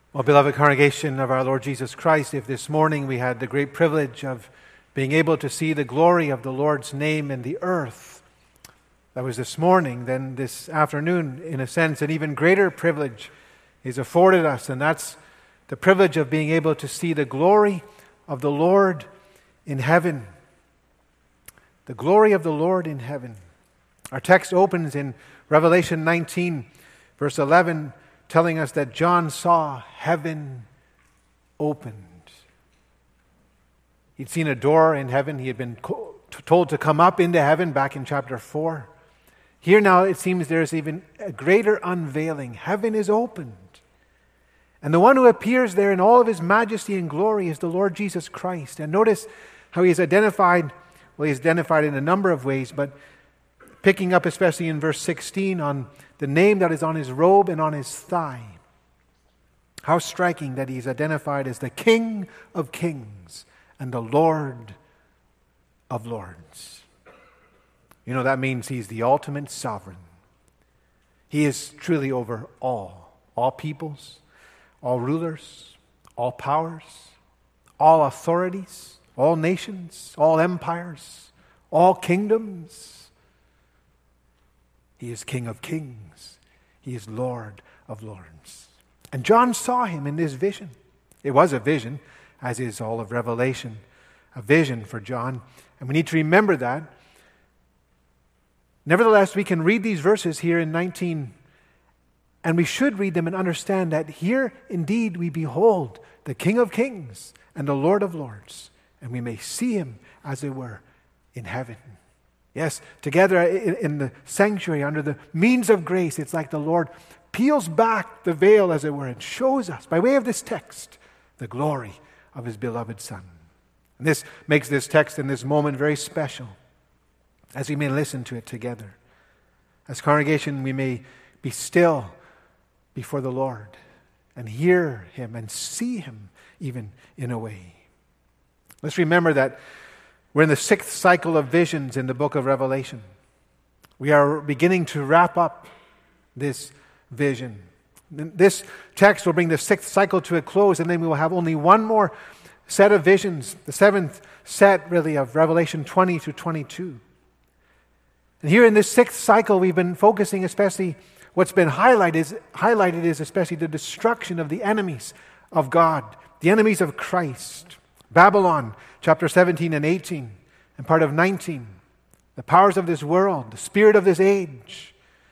Well, beloved congregation of our Lord Jesus Christ, if this morning we had the great privilege of being able to see the glory of the Lord's name in the earth, that was this morning, then this afternoon, in a sense, an even greater privilege is afforded us, and that's the privilege of being able to see the glory of the Lord in heaven. The glory of the Lord in heaven. Our text opens in Revelation 19, verse 11, telling us that John saw heaven opened. He'd seen a door in heaven. He had been told to come up into heaven back in chapter 4. Here now it seems there's even a greater unveiling. Heaven is opened. And the one who appears there in all of his majesty and glory is the Lord Jesus Christ. And notice how he is identified. Well, he's identified in a number of ways, but picking up especially in verse 16 on the name that is on his robe and on his thigh. How striking that he's identified as the King of Kings and the Lord of Lords. You know, that means he's the ultimate sovereign. He is truly over all peoples, all rulers, all powers, all authorities, all nations, all empires, all kingdoms. He is King of Kings. He is Lord of Lords. And John saw him in this vision. It was a vision, as is all of Revelation, a vision for John. And we need to remember that. Nevertheless, we can read these verses here in 19, and we should read them and understand that here indeed we behold the King of Kings and the Lord of Lords, and we may see him, as it were, in heaven. Yes, together in the sanctuary under the means of grace, it's like the Lord peels back the veil, as it were, and shows us, by way of this text, the glory of his beloved Son. And this makes this text in this moment very special, as we may listen to it together. As congregation, we may be still before the Lord and hear him and see him even in a way. Let's remember that we're in the 6th cycle of visions in the book of Revelation. We are beginning to wrap up this vision. This text will bring the 6th cycle to a close, and then we will have only one more set of visions, the 7th set really of Revelation 20 through 22. And here in this 6th cycle, we've been focusing especially, what's been highlighted is especially the destruction of the enemies of God, the enemies of Christ. Babylon, chapter 17 and 18, and part of 19. The powers of this world, the spirit of this age.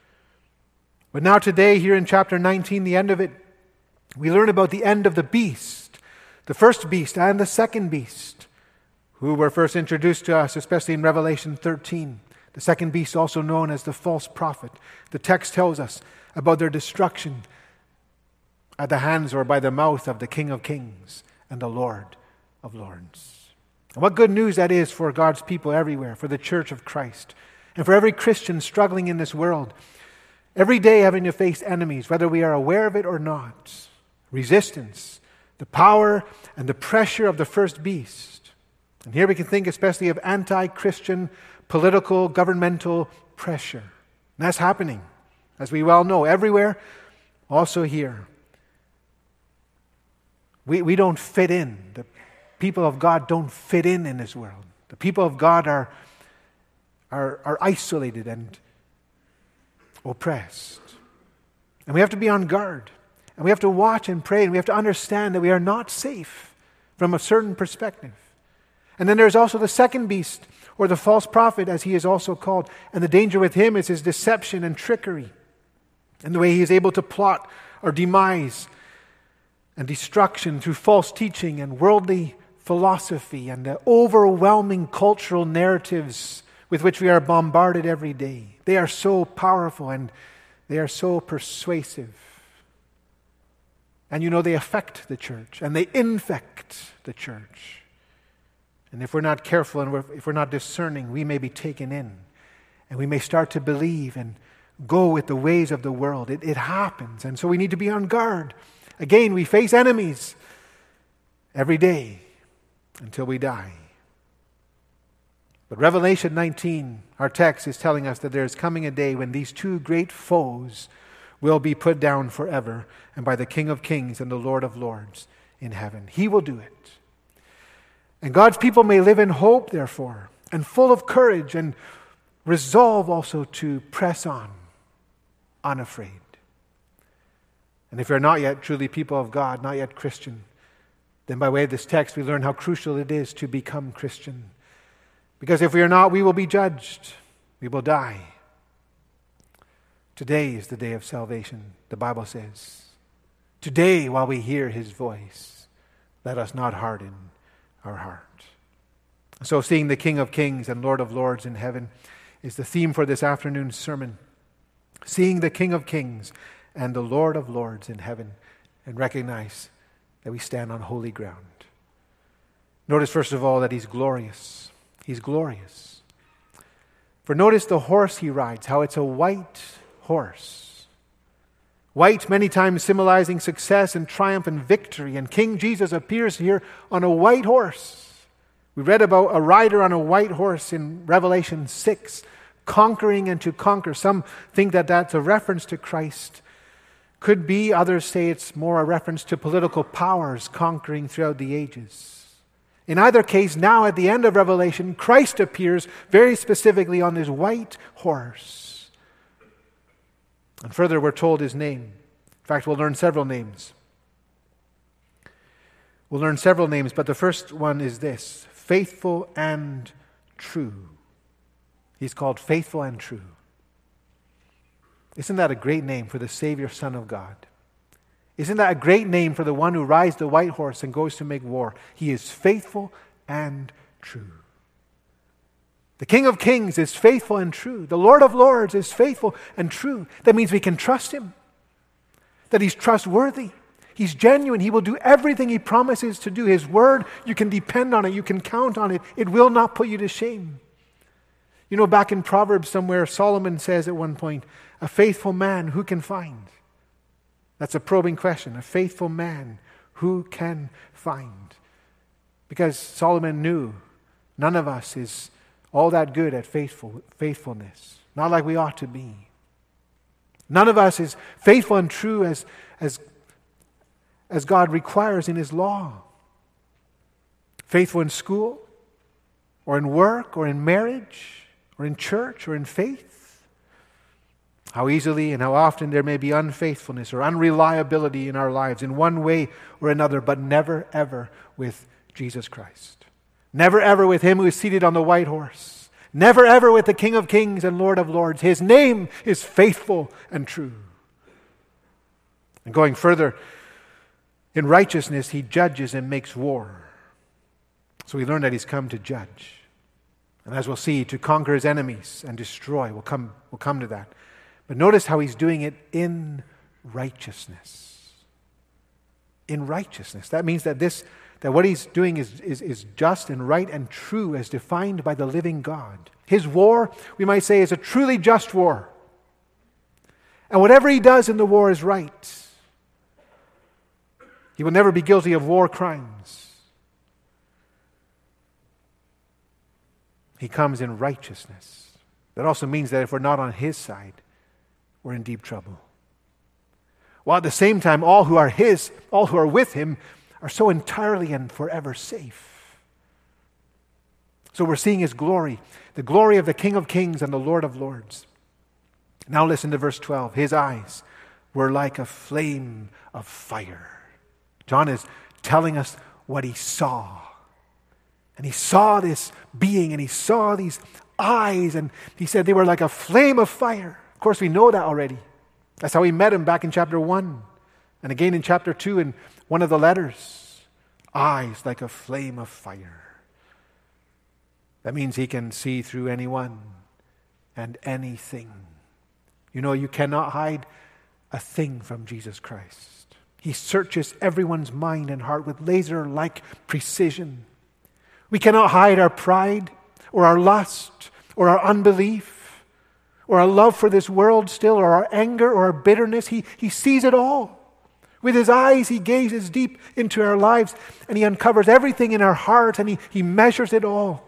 But now today, here in chapter 19, the end of it, we learn about the end of the beast, the first beast and the second beast, who were first introduced to us, especially in Revelation 13. The second beast, also known as the false prophet. The text tells us about their destruction at the hands or by the mouth of the King of Kings and the Lord of Lords. And what good news that is for God's people everywhere, for the church of Christ, and for every Christian struggling in this world, every day having to face enemies, whether we are aware of it or not. Resistance, the power and the pressure of the first beast. And here we can think especially of anti-Christian political, governmental pressure. And that's happening, as we well know, everywhere, also here. We don't fit in. The people of God don't fit in this world. The people of God are isolated and oppressed. And we have to be on guard. And we have to watch and pray. And we have to understand that we are not safe from a certain perspective. And then there's also the second beast, or the false prophet, as he is also called. And the danger with him is his deception and trickery, and the way he is able to plot our demise and destruction through false teaching and worldly philosophy and the overwhelming cultural narratives with which we are bombarded every day. They are so powerful and they are so persuasive. And you know, they affect the church and they infect the church. And if we're not careful and if we're not discerning, we may be taken in. And we may start to believe and go with the ways of the world. It happens. And so we need to be on guard. Again, we face enemies every day until we die. But Revelation 19, our text, is telling us that there is coming a day when these two great foes will be put down forever, and by the King of Kings and the Lord of Lords in heaven. He will do it. And God's people may live in hope, therefore, and full of courage and resolve also to press on, unafraid. And if you're not yet truly people of God, not yet Christian, then by way of this text we learn how crucial it is to become Christian. Because if we are not, we will be judged. We will die. Today is the day of salvation, the Bible says. Today, while we hear his voice, let us not harden our heart. So seeing the King of Kings and Lord of Lords in heaven is the theme for this afternoon's sermon. Seeing the King of Kings and the Lord of Lords in heaven, and recognize that we stand on holy ground. Notice first of all that he's glorious. He's glorious. For notice the horse he rides, how it's a white horse. White many times symbolizing success and triumph and victory. And King Jesus appears here on a white horse. We read about a rider on a white horse in Revelation 6, conquering and to conquer. Some think that that's a reference to Christ. Could be. Others say it's more a reference to political powers conquering throughout the ages. In either case, now at the end of Revelation, Christ appears very specifically on this white horse. And further, we're told his name. In fact, we'll learn several names. We'll learn several names, but the first one is this: faithful and true. He's called faithful and true. Isn't that a great name for the Savior, Son of God? Isn't that a great name for the one who rides the white horse and goes to make war? He is faithful and true. The King of Kings is faithful and true. The Lord of Lords is faithful and true. That means we can trust him, that he's trustworthy. He's genuine. He will do everything he promises to do. His word, you can depend on it. You can count on it. It will not put you to shame. You know, back in Proverbs somewhere, Solomon says at one point, a faithful man who can find? That's a probing question. A faithful man who can find? Because Solomon knew none of us is all that good at faithfulness. Not like we ought to be. None of us is faithful and true as God requires in his law. Faithful in school, or in work, or in marriage, or in church, or in faith. How easily and how often there may be unfaithfulness or unreliability in our lives in one way or another, but never ever with Jesus Christ. Never ever with him who is seated on the white horse. Never ever with the King of Kings and Lord of Lords. His name is faithful and true. And going further, in righteousness he judges and makes war. So we learn that he's come to judge. And as we'll see, to conquer his enemies and destroy. We'll come to that. But notice how he's doing it in righteousness. In righteousness. That means that what he's doing is just and right and true as defined by the living God. His war, we might say, is a truly just war. And whatever he does in the war is right. He will never be guilty of war crimes. He comes in righteousness. That also means that if we're not on his side, we're in deep trouble. While at the same time, all who are with him, are so entirely and forever safe. So we're seeing his glory, the glory of the King of Kings and the Lord of Lords. Now listen to verse 12. His eyes were like a flame of fire. John is telling us what he saw. And he saw this being, and he saw these eyes, and he said they were like a flame of fire. Of course, we know that already. That's how we met him back in chapter 1. And again in chapter 2 in one of the letters. Eyes like a flame of fire. That means he can see through anyone and anything. You know, you cannot hide a thing from Jesus Christ. He searches everyone's mind and heart with laser-like precision. We cannot hide our pride or our lust or our unbelief or our love for this world still, or our anger or our bitterness. He sees it all. With his eyes, he gazes deep into our lives, and he uncovers everything in our heart, and he measures it all.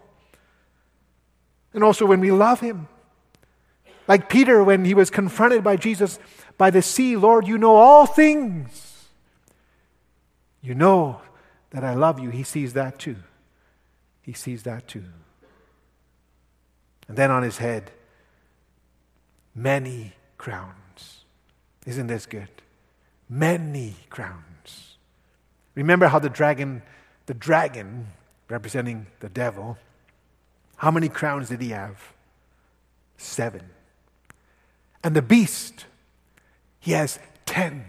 And also when we love him, like Peter when he was confronted by Jesus by the sea. Lord, you know all things. You know that I love you. He sees that too. He sees that too. And then on his head, many crowns. Isn't this good? Many crowns. Remember how the dragon representing the devil, how many crowns did he have? 7. And the beast, he has 10.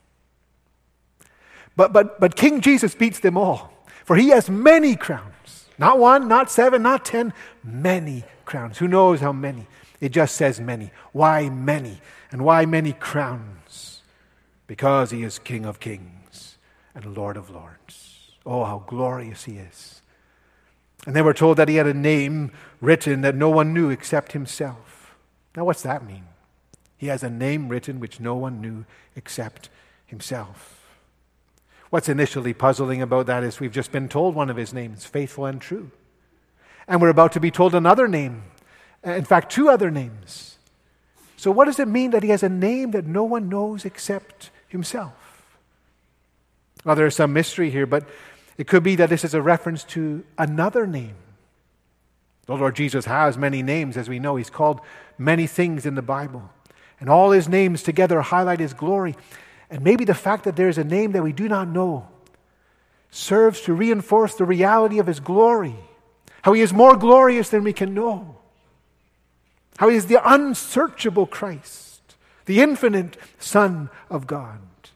But King Jesus beats them all, for he has many crowns. Not 1, not 7, not 10, many crowns. Who knows how many? It just says many. Why many? And why many crowns? Because he is King of kings and Lord of lords. Oh, how glorious he is. And they were told that he had a name written that no one knew except himself. Now what's that mean? He has a name written which no one knew except himself. What's initially puzzling about that is we've just been told one of his names, faithful and true. And we're about to be told another name. In fact, 2 other names. So what does it mean that he has a name that no one knows except himself? Well, there is some mystery here, but it could be that this is a reference to another name. The Lord Jesus has many names, as we know. He's called many things in the Bible. And all his names together highlight his glory. And maybe the fact that there is a name that we do not know serves to reinforce the reality of his glory. How he is more glorious than we can know. How he is the unsearchable Christ, the infinite Son of God.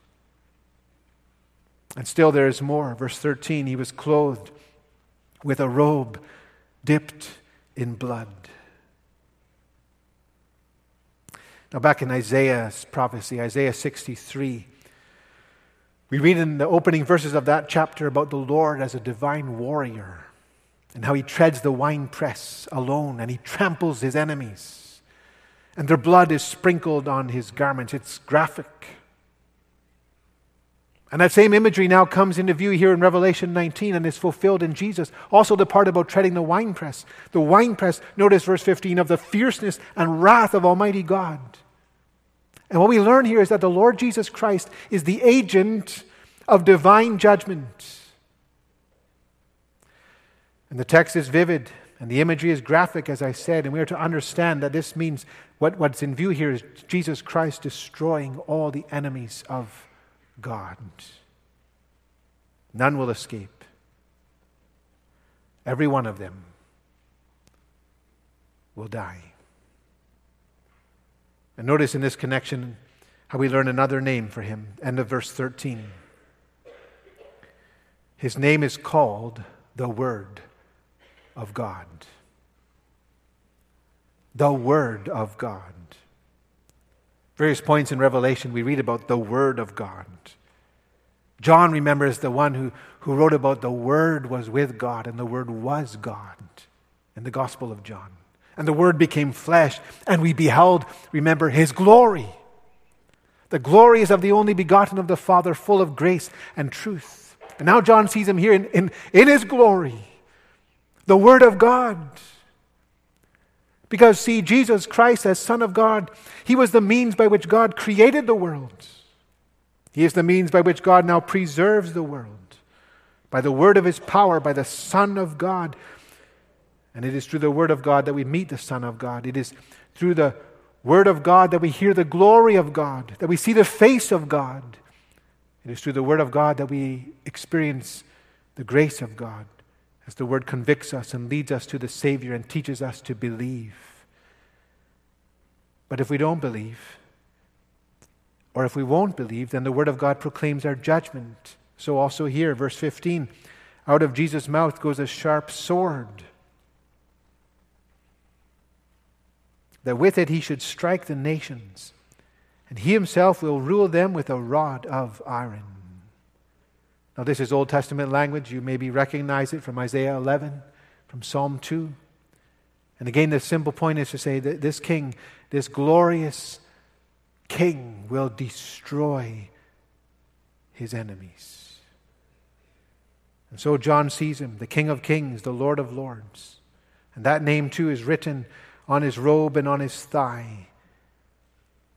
And still there is more. Verse 13, he was clothed with a robe dipped in blood. Now back in Isaiah's prophecy, Isaiah 63, we read in the opening verses of that chapter about the Lord as a divine warrior and how he treads the winepress alone and he tramples his enemies and their blood is sprinkled on his garments. It's graphic. And that same imagery now comes into view here in Revelation 19 and is fulfilled in Jesus. Also the part about treading the winepress. The winepress, notice verse 15, of the fierceness and wrath of Almighty God. And what we learn here is that the Lord Jesus Christ is the agent of divine judgment. And the text is vivid and the imagery is graphic, as I said, and we are to understand that this means what's in view here is Jesus Christ destroying all the enemies of God. None will escape. Every one of them will die. And notice in this connection how we learn another name for him. End of verse 13. His name is called the Word of God. The Word of God. Various points in Revelation we read about the Word of God. John, remember, is the one who wrote about the Word was with God and the Word was God in the Gospel of John. And the Word became flesh and we beheld, remember, his glory. The glory is of the only begotten of the Father, full of grace and truth. And now John sees him here in his glory. The Word of God. Because, see, Jesus Christ as Son of God, he was the means by which God created the world. He is the means by which God now preserves the world. By the word of his power, by the Son of God. And it is through the Word of God that we meet the Son of God. It is through the Word of God that we hear the glory of God, that we see the face of God. It is through the Word of God that we experience the grace of God, as the Word convicts us and leads us to the Savior and teaches us to believe. But if we don't believe, or if we won't believe, then the Word of God proclaims our judgment. So also here, verse 15, out of Jesus' mouth goes a sharp sword, that with it he should strike the nations, and he himself will rule them with a rod of iron. Now this is Old Testament language. You maybe recognize it from Isaiah 11, from Psalm 2. And again, the simple point is to say that this king, this glorious king, will destroy his enemies. And so John sees him, the King of Kings, the Lord of Lords. And that name too is written on his robe and on his thigh.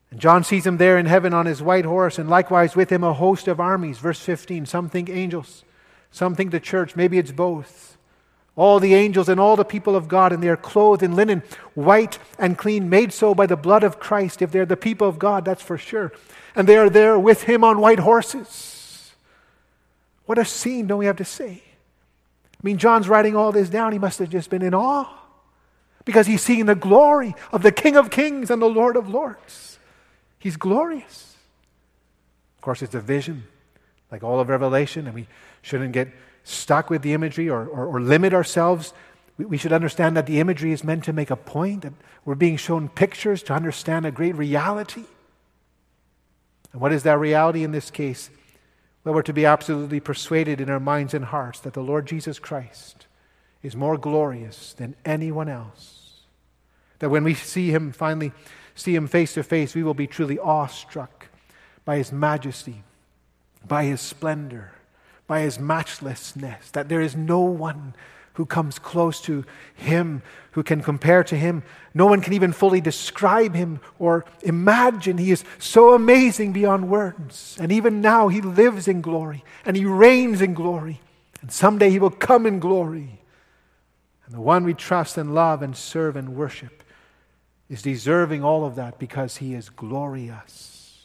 And John sees him there in heaven on his white horse, and likewise with him a host of armies. Verse 15, some think angels, some think the church. Maybe it's both. All the angels and all the people of God, and they are clothed in linen, white and clean, made so by the blood of Christ. If they're the people of God, that's for sure. And they are there with him on white horses. What a scene, don't we have to say? I mean, John's writing all this down. He must have just been in awe, because he's seeing the glory of the King of Kings and the Lord of Lords. He's glorious. Of course, it's a vision, like all of Revelation, and we shouldn't get stuck with the imagery or limit ourselves. We should understand that the imagery is meant to make a point, that we're being shown pictures to understand a great reality. And what is that reality in this case? Well, we're to be absolutely persuaded in our minds and hearts that the Lord Jesus Christ is more glorious than anyone else. That when we see him face to face, we will be truly awestruck by his majesty, by his splendor, by his matchlessness, that there is no one who comes close to him, who can compare to him. No one can even fully describe him or imagine. He is so amazing beyond words. And even now he lives in glory and he reigns in glory. And someday he will come in glory. And the one we trust and love and serve and worship is deserving all of that because he is glorious.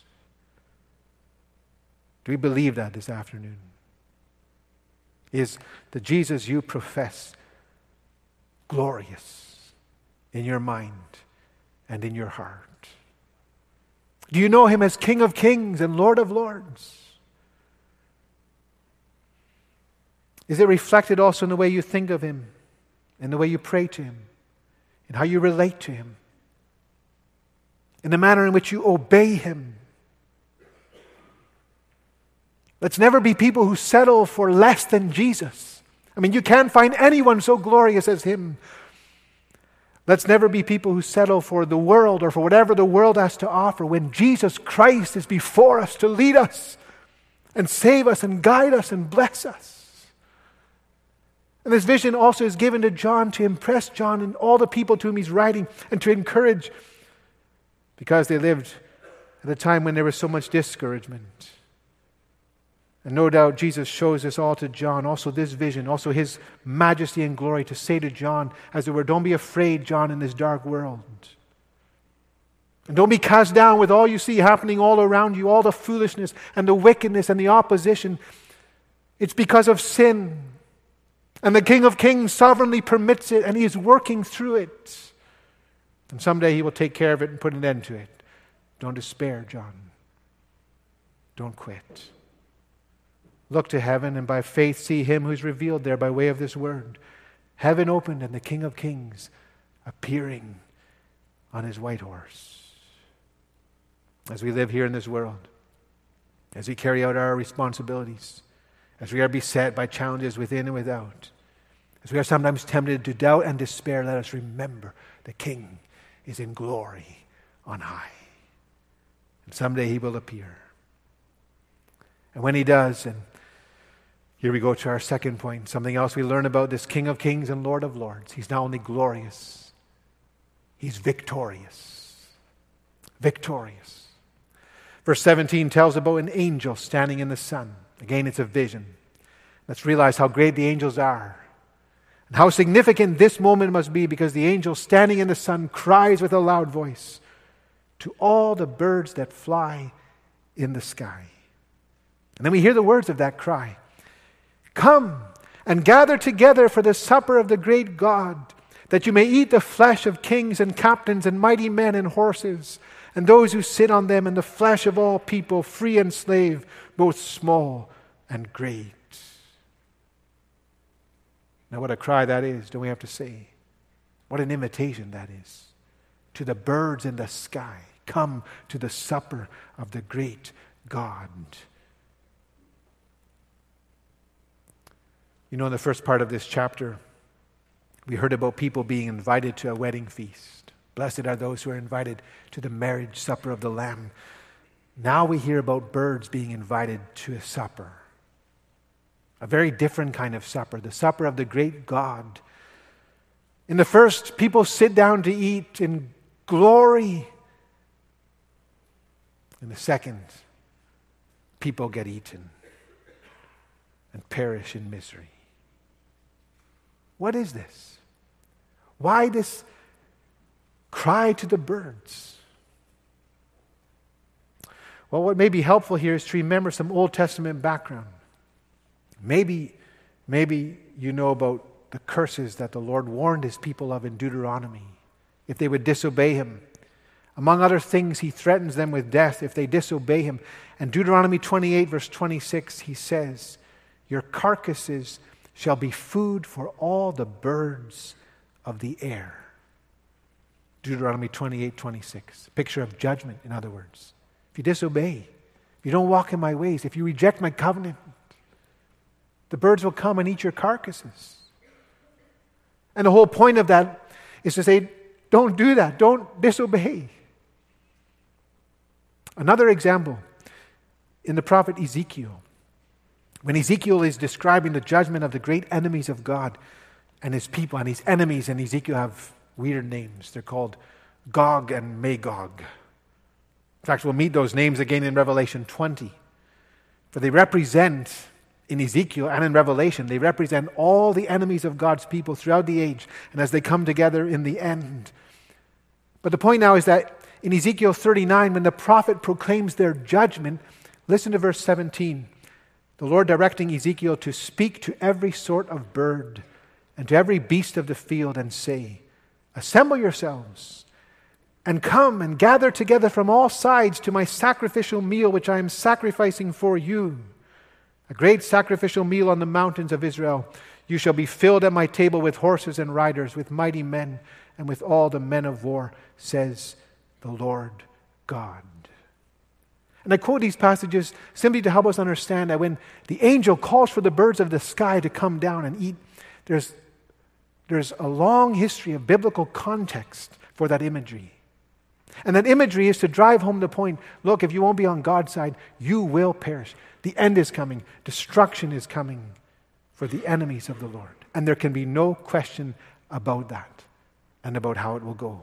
Do we believe that this afternoon? Is the Jesus you profess glorious in your mind and in your heart? Do you know him as King of Kings and Lord of Lords? Is it reflected also in the way you think of him, in the way you pray to him, in how you relate to him, in the manner in which you obey him? Let's never be people who settle for less than Jesus. I mean, you can't find anyone so glorious as him. Let's never be people who settle for the world or for whatever the world has to offer when Jesus Christ is before us to lead us and save us and guide us and bless us. And this vision also is given to John to impress John and all the people to whom he's writing and to encourage, because they lived at a time when there was so much discouragement. And no doubt Jesus shows this all to John, also this vision, also his majesty and glory, to say to John, as it were, don't be afraid, John, in this dark world. And don't be cast down with all you see happening all around you, all the foolishness and the wickedness and the opposition. It's because of sin. And the King of Kings sovereignly permits it, and he is working through it. And someday he will take care of it and put an end to it. Don't despair, John. Don't quit. Look to heaven and by faith see him who's revealed there by way of this word. Heaven opened and the King of Kings appearing on his white horse. As we live here in this world, as we carry out our responsibilities, as we are beset by challenges within and without, as we are sometimes tempted to doubt and despair, let us remember the King is in glory on high. And someday he will appear. And when he does, and here we go to our second point, something else we learn about this King of Kings and Lord of Lords. He's not only glorious, he's victorious. Victorious. Verse 17 tells about an angel standing in the sun. Again, it's a vision. Let's realize how great the angels are and how significant this moment must be, because the angel standing in the sun cries with a loud voice to all the birds that fly in the sky. And then we hear the words of that cry. Come and gather together for the supper of the great God, that you may eat the flesh of kings and captains and mighty men and horses, and those who sit on them, and the flesh of all people, free and slave, both small and great. Now what a cry that is, don't we have to say? What an invitation that is to the birds in the sky. Come to the supper of the great God. You know, in the first part of this chapter, we heard about people being invited to a wedding feast. Blessed are those who are invited to the marriage supper of the Lamb. Now we hear about birds being invited to a supper. A very different kind of supper, the supper of the great God. In the first, people sit down to eat in glory. In the second, people get eaten and perish in misery. What is this? Why this cry to the birds? Well, what may be helpful here is to remember some Old Testament background. Maybe you know about the curses that the Lord warned his people of in Deuteronomy if they would disobey him. Among other things, he threatens them with death if they disobey him. And Deuteronomy 28, verse 26, he says, "Your carcasses shall be food for all the birds of the air." Deuteronomy 28, 26. Picture of judgment, in other words. If you disobey, if you don't walk in my ways, if you reject my covenant, the birds will come and eat your carcasses. And the whole point of that is to say, don't do that. Don't disobey. Another example, in the prophet Ezekiel. When Ezekiel is describing the judgment of the great enemies of God and his people, and his enemies in Ezekiel have weird names. They're called Gog and Magog. In fact, we'll meet those names again in Revelation 20. For they represent, in Ezekiel and in Revelation, they represent all the enemies of God's people throughout the age and as they come together in the end. But the point now is that in Ezekiel 39, when the prophet proclaims their judgment, listen to verse 17. The Lord directing Ezekiel to speak to every sort of bird and to every beast of the field and say, "Assemble yourselves and come and gather together from all sides to my sacrificial meal which I am sacrificing for you. A great sacrificial meal on the mountains of Israel. You shall be filled at my table with horses and riders, with mighty men, and with all the men of war, says the Lord God." And I quote these passages simply to help us understand that when the angel calls for the birds of the sky to come down and eat, there's a long history of biblical context for that imagery. And that imagery is to drive home the point, look, if you won't be on God's side, you will perish. The end is coming. Destruction is coming for the enemies of the Lord. And there can be no question about that and about how it will go.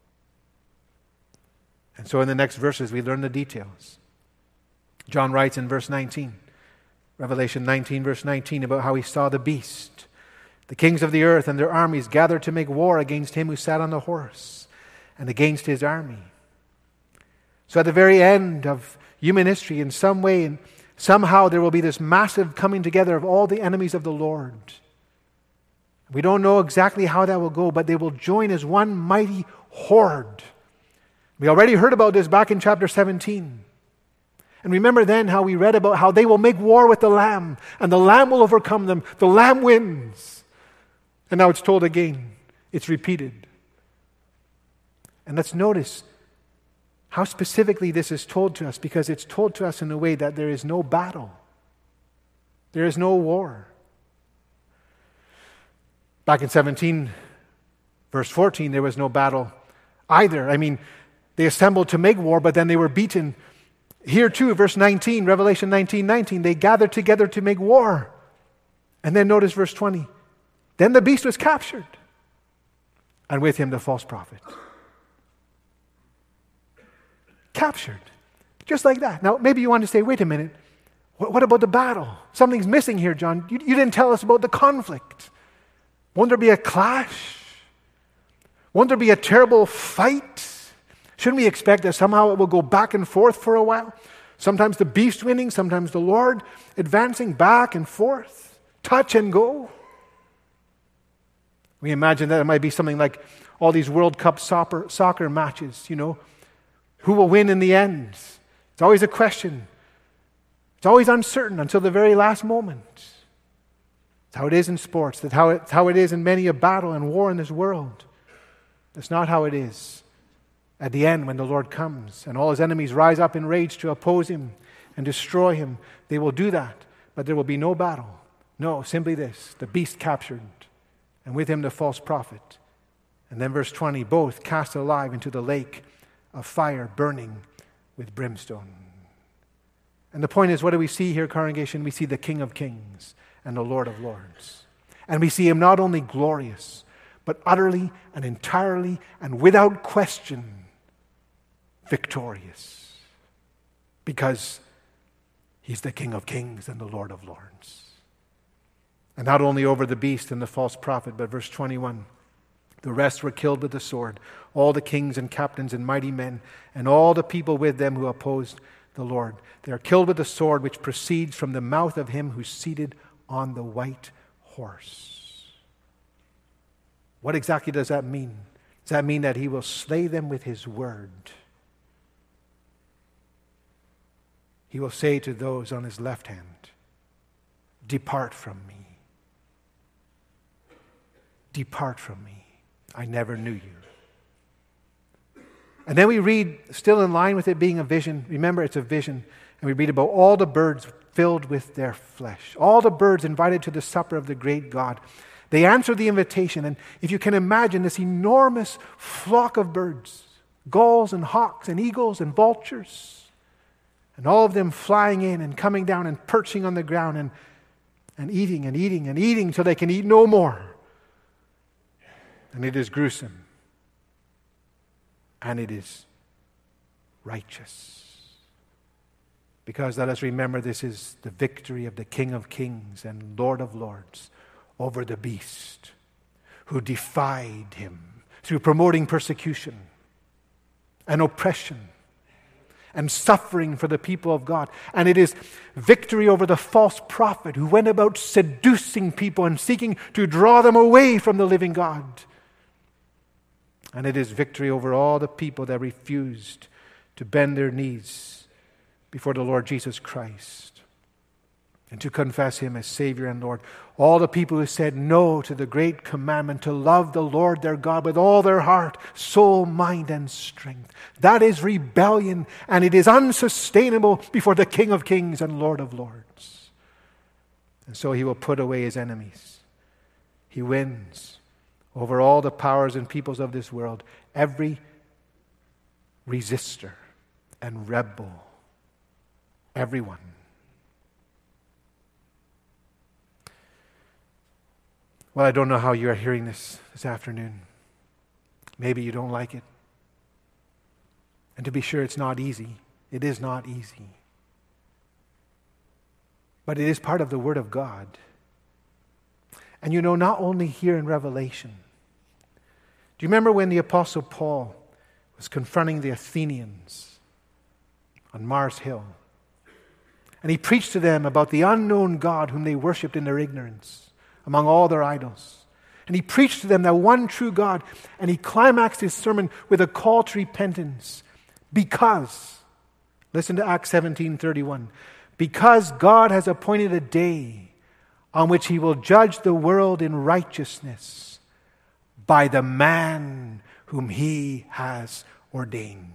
And so in the next verses, we learn the details. John writes in verse 19, Revelation 19, verse 19, about how he saw the beast, the kings of the earth and their armies gathered to make war against him who sat on the horse and against his army. So at the very end of human history, in some way, and somehow there will be this massive coming together of all the enemies of the Lord. We don't know exactly how that will go, but they will join as one mighty horde. We already heard about this back in chapter 17. And remember then how we read about how they will make war with the Lamb, and the Lamb will overcome them. The Lamb wins. And now it's told again. It's repeated. And let's notice how specifically this is told to us, because it's told to us in a way that there is no battle. There is no war. Back in 17, verse 14, there was no battle either. I mean, they assembled to make war, but then they were beaten. Here too, verse 19, Revelation 19:19, they gathered together to make war. And then notice verse 20. Then the beast was captured, and with him the false prophet. Captured. Just like that. Now, maybe you want to say, wait a minute, what about the battle? Something's missing here, John. You didn't tell us about the conflict. Won't there be a clash? Won't there be a terrible fight? Shouldn't we expect that somehow it will go back and forth for a while? Sometimes the beast winning, sometimes the Lord advancing back and forth. Touch and go. We imagine that it might be something like all these World Cup soccer matches, you know. Who will win in the end? It's always a question. It's always uncertain until the very last moment. It's how it is in sports. That's how it is in many a battle and war in this world. That's not how it is at the end when the Lord comes and all his enemies rise up in rage to oppose him and destroy him. They will do that, but there will be no battle. No, simply this, the beast captured, and with him the false prophet. And then verse 20, both cast alive into the lake of fire burning with brimstone. And the point is, what do we see here, congregation? We see the King of Kings and the Lord of Lords. And we see him not only glorious, but utterly and entirely and without question victorious. because he's the King of Kings and the Lord of Lords. And not only over the beast and the false prophet, but verse 21, the rest were killed with the sword, all the kings and captains and mighty men, and all the people with them who opposed the Lord. They are killed with the sword which proceeds from the mouth of him who's seated on the white horse. What exactly does that mean? Does that mean that he will slay them with his word? He will say to those on his left hand, "Depart from me. Depart from me. I never knew you." And then we read, still in line with it being a vision, remember it's a vision, and we read about all the birds filled with their flesh. All the birds invited to the supper of the great God. They answer the invitation, and if you can imagine this enormous flock of birds, gulls and hawks and eagles and vultures, and all of them flying in and coming down and perching on the ground and eating and eating and eating till they can eat no more. And it is gruesome. And it is righteous. Because let us remember, this is the victory of the King of Kings and Lord of Lords over the beast, who defied him through promoting persecution and oppression and suffering for the people of God. And it is victory over the false prophet who went about seducing people and seeking to draw them away from the living God. And it is victory over all the people that refused to bend their knees before the Lord Jesus Christ and to confess him as Savior and Lord. All the people who said no to the great commandment to love the Lord their God with all their heart, soul, mind, and strength. That is rebellion, and it is unsustainable before the King of Kings and Lord of Lords. And so he will put away his enemies. He wins over all the powers and peoples of this world, every resistor and rebel, everyone. Well, I don't know how you are hearing this afternoon. Maybe you don't like it. And to be sure, it's not easy. It is not easy. But it is part of the Word of God. And you know, not only here in Revelation. Do you remember when the Apostle Paul was confronting the Athenians on Mars Hill? And he preached to them about the unknown God whom they worshipped in their ignorance among all their idols. And he preached to them that one true God, and he climaxed his sermon with a call to repentance. Because, listen to Acts 17:31, because God has appointed a day on which he will judge the world in righteousness by the man whom he has ordained,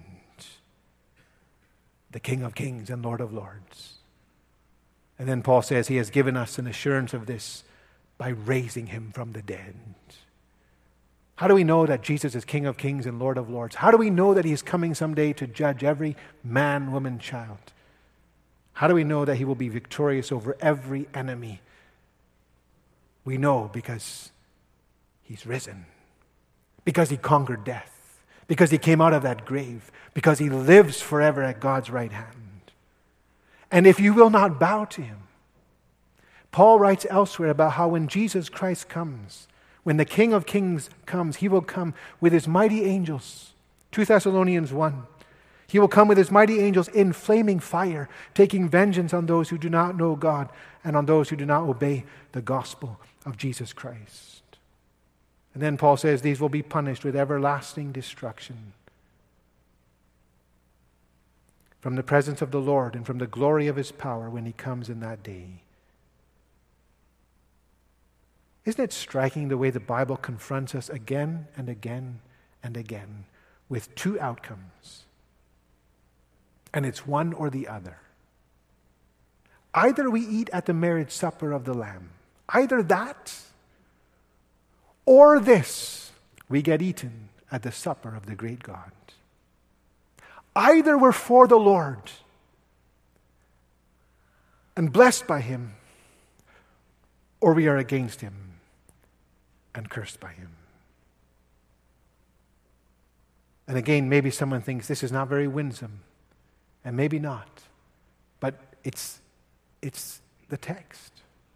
the King of Kings and Lord of Lords. And then Paul says he has given us an assurance of this by raising him from the dead. How do we know that Jesus is King of Kings and Lord of Lords? How do we know that he is coming someday to judge every man, woman, child? How do we know that he will be victorious over every enemy? We know because he's risen. Because he conquered death. Because he came out of that grave. Because he lives forever at God's right hand. And if you will not bow to him, Paul writes elsewhere about how when Jesus Christ comes, when the King of Kings comes, he will come with his mighty angels. 2 Thessalonians 1. He will come with his mighty angels in flaming fire, taking vengeance on those who do not know God and on those who do not obey the gospel of Jesus Christ. And then Paul says these will be punished with everlasting destruction from the presence of the Lord and from the glory of his power when he comes in that day. Isn't it striking the way the Bible confronts us again and again and again with two outcomes? And it's one or the other. Either we eat at the marriage supper of the Lamb, either that, or this, we get eaten at the supper of the great God. Either we're for the Lord and blessed by him, or we are against him and cursed by him. And again, maybe someone thinks this is not very winsome, and maybe not. but it's the text.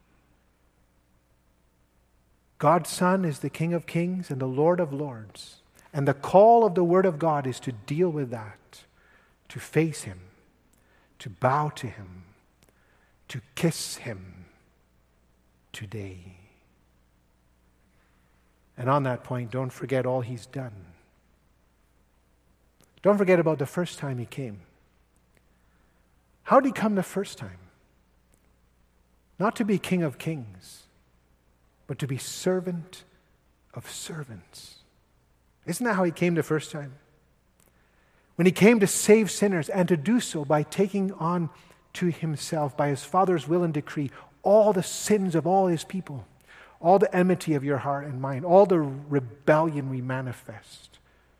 God's Son is the King of Kings and the Lord of Lords. And the call of the Word of God is to deal with that, to face Him, to bow to Him, to kiss Him today. And on that point, don't forget all He's done. Don't forget about the first time He came. How did He come the first time? Not to be King of Kings, but to be servant of servants. Isn't that how He came the first time? When He came to save sinners, and to do so by taking on to Himself, by His Father's will and decree, all the sins of all His people, all the enmity of your heart and mind, all the rebellion we manifest,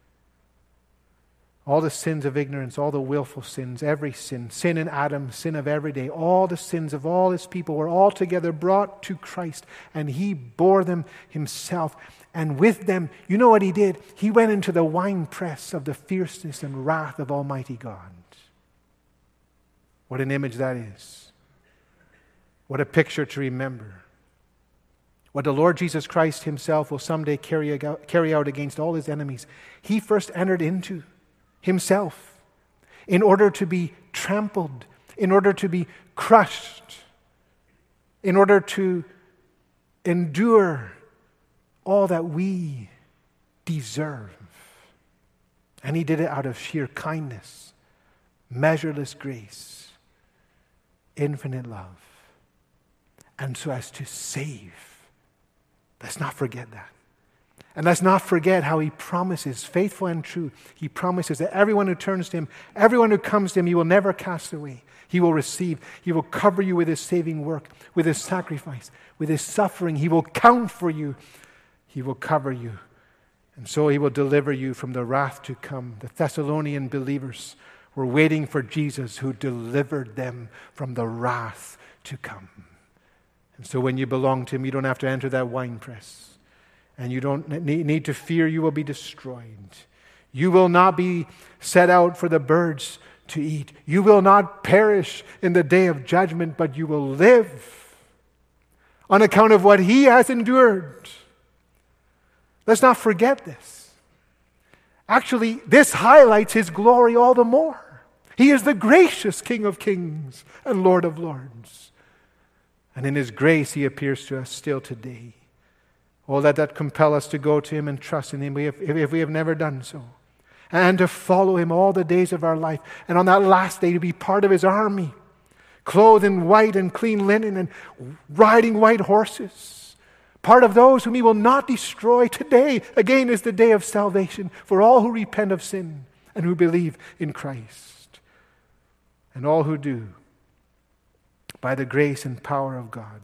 all the sins of ignorance, all the willful sins, every sin, sin in Adam, sin of every day, all the sins of all His people were all together brought to Christ, and He bore them Himself. And with them, you know what He did? He went into the winepress of the fierceness and wrath of Almighty God. What an image that is. What a picture to remember. What the Lord Jesus Christ Himself will someday carry out against all His enemies. He first entered into Himself in order to be trampled, in order to be crushed, in order to endure all that we deserve. And He did it out of sheer kindness, measureless grace, infinite love, and so as to save. Let's not forget that. And let's not forget how He promises, faithful and true, He promises that everyone who turns to Him, everyone who comes to Him, He will never cast away. He will receive. He will cover you with His saving work, with His sacrifice, with His suffering. He will count for you. He will cover you. And so He will deliver you from the wrath to come. The Thessalonian believers were waiting for Jesus, who delivered them from the wrath to come. And so when you belong to Him, you don't have to enter that winepress. And you don't need to fear you will be destroyed. You will not be set out for the birds to eat. You will not perish in the day of judgment, but you will live on account of what He has endured. Let's not forget this. Actually, this highlights His glory all the more. He is the gracious King of Kings and Lord of Lords. And in His grace He appears to us still today. Oh, let that compel us to go to Him and trust in Him if we have never done so. And to follow Him all the days of our life. And on that last day to be part of His army, clothed in white and clean linen and riding white horses. Part of those whom He will not destroy. Today, again, is the day of salvation for all who repent of sin and who believe in Christ. And all who do, by the grace and power of God.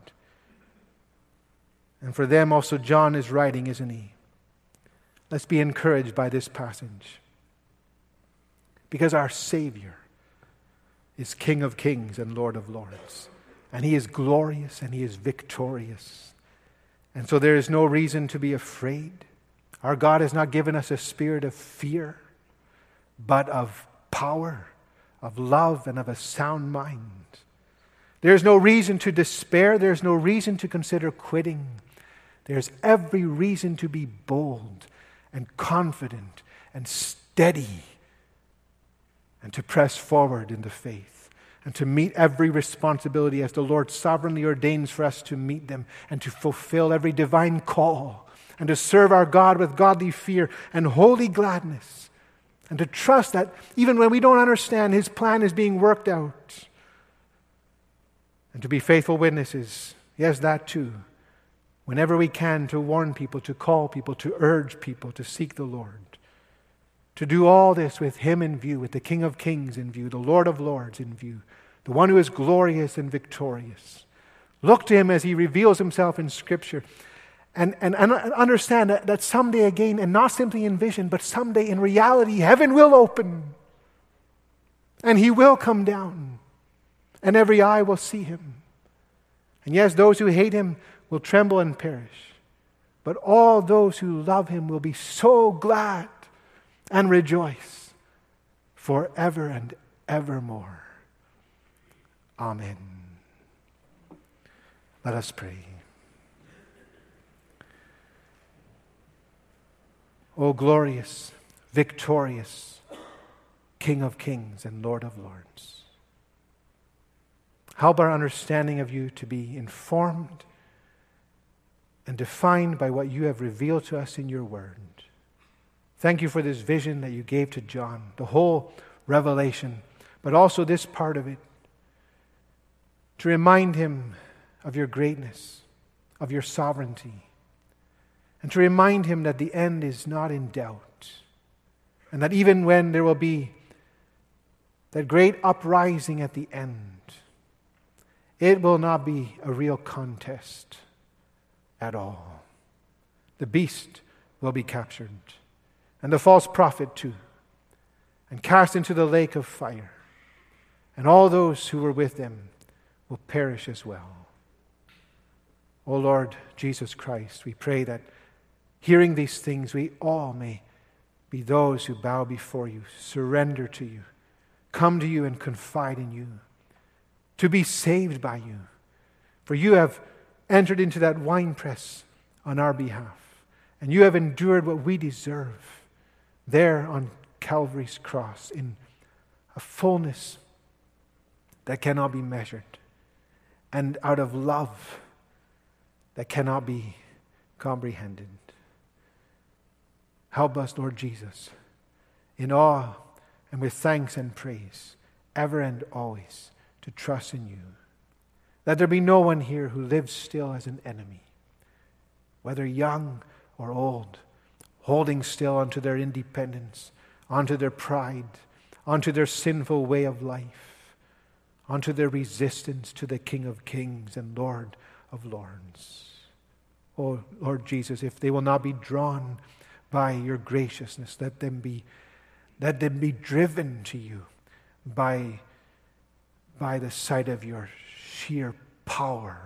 And for them also John is writing, isn't he? Let's be encouraged by this passage. Because our Savior is King of Kings and Lord of Lords. And He is glorious and He is victorious. And so there is no reason to be afraid. Our God has not given us a spirit of fear, but of power, of love, and of a sound mind. There's no reason to despair. There's no reason to consider quitting. There's every reason to be bold and confident and steady and to press forward in the faith and to meet every responsibility as the Lord sovereignly ordains for us to meet them and to fulfill every divine call and to serve our God with godly fear and holy gladness and to trust that even when we don't understand, His plan is being worked out. And to be faithful witnesses, yes, that too. Whenever we can, to warn people, to call people, to urge people to seek the Lord. To do all this with Him in view, with the King of Kings in view, the Lord of Lords in view, the one who is glorious and victorious. Look to Him as He reveals Himself in Scripture and understand that someday again, and not simply in vision, but someday in reality, heaven will open and He will come down and every eye will see Him. And yes, those who hate Him will tremble and perish. But all those who love Him will be so glad and rejoice forever and evermore. Amen. Let us pray. O glorious, victorious King of kings and Lord of lords, help our understanding of you to be informed and defined by what you have revealed to us in your word. Thank you for this vision that you gave to John, the whole revelation, but also this part of it, to remind him of your greatness, of your sovereignty, and to remind him that the end is not in doubt, and that even when there will be that great uprising at the end, it will not be a real contest at all. The beast will be captured, and the false prophet too, and cast into the lake of fire, and all those who were with them will perish as well. O Lord Jesus Christ, we pray that hearing these things, we all may be those who bow before you, surrender to you, come to you and confide in you, to be saved by you. For you have entered into that winepress on our behalf, and you have endured what we deserve there on Calvary's cross in a fullness that cannot be measured, and out of love that cannot be comprehended. Help us, Lord Jesus, in awe and with thanks and praise, ever and always, to trust in you. Let there be no one here who lives still as an enemy, whether young or old, holding still onto their independence, onto their pride, onto their sinful way of life, onto their resistance to the King of kings and Lord of lords. Oh, Lord Jesus, if they will not be drawn by your graciousness, let them be driven to you by the sight of your sheer power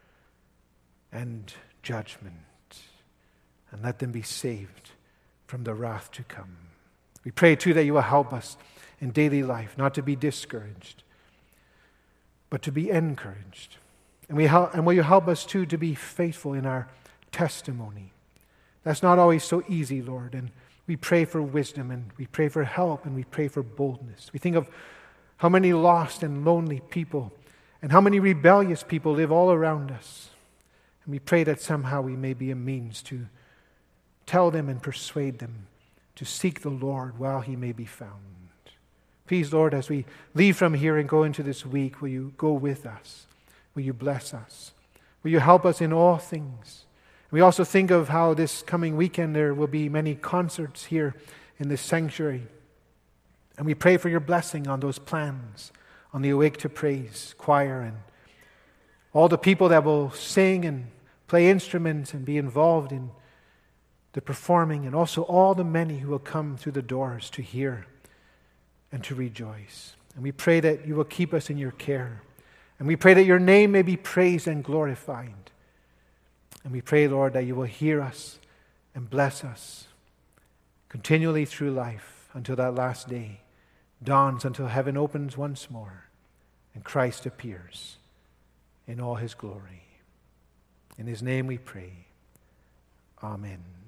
and judgment, and let them be saved from the wrath to come. We pray too that you will help us in daily life not to be discouraged, but to be encouraged. And will you help us too to be faithful in our testimony? That's not always so easy, Lord, and we pray for wisdom, and we pray for help, and we pray for boldness. We think of how many lost and lonely people and how many rebellious people live all around us. And we pray that somehow we may be a means to tell them and persuade them to seek the Lord while he may be found. Please, Lord, as we leave from here and go into this week, will you go with us? Will you bless us? Will you help us in all things? We also think of how this coming weekend there will be many concerts here in this sanctuary. And we pray for your blessing on those plans, on the Awake to Praise choir and all the people that will sing and play instruments and be involved in the performing, and also all the many who will come through the doors to hear and to rejoice. And we pray that you will keep us in your care. And we pray that your name may be praised and glorified. And we pray, Lord, that you will hear us and bless us continually through life until that last day dawns, until heaven opens once more and Christ appears in all his glory. In his name we pray. Amen.